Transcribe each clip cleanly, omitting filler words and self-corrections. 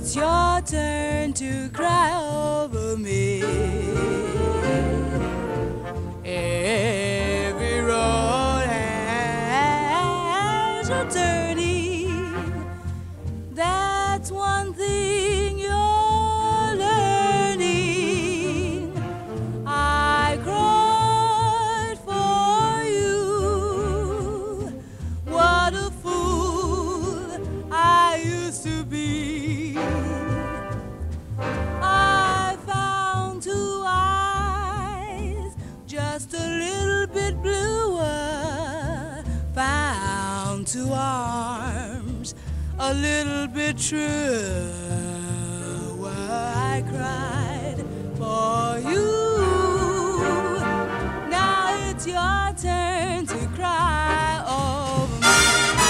it's your turn to cry over me. Every road has a turning. That's one thing you're learning. I cried for you. What a fool I used to be. I found two eyes just a little bit bluer. Found two arms a little bit truer. I cried for you. Now it's your turn to cry over me.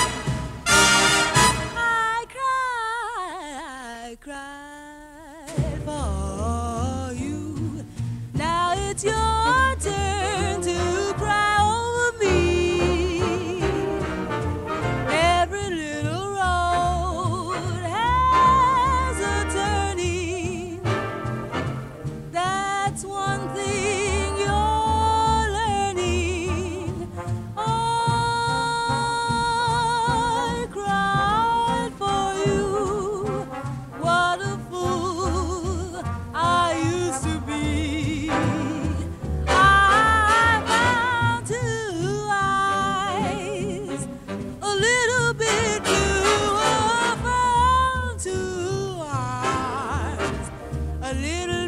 I cried for you. Now it's your turn to cry over me. Every little road has a turning. That's one thing you're learning. I cried for you. What a fool I used to be. I found two eyes a little bit blue. I found two arms a little